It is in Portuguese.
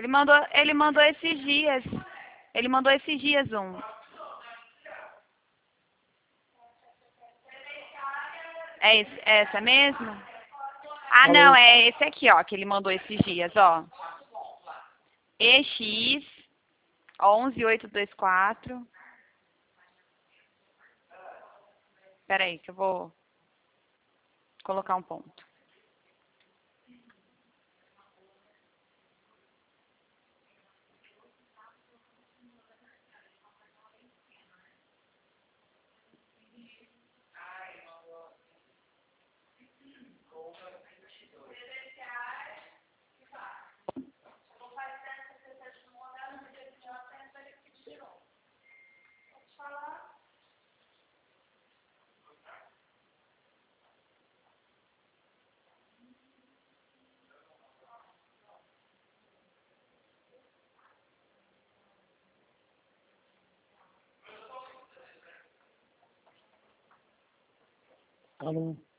Ele mandou esses dias. Ele mandou esses dias um. É essa mesmo? Ah, não, é esse aqui, ó, que ele mandou esses dias, ó. EX 11824. Espera aí que eu vou colocar um ponto. Alô?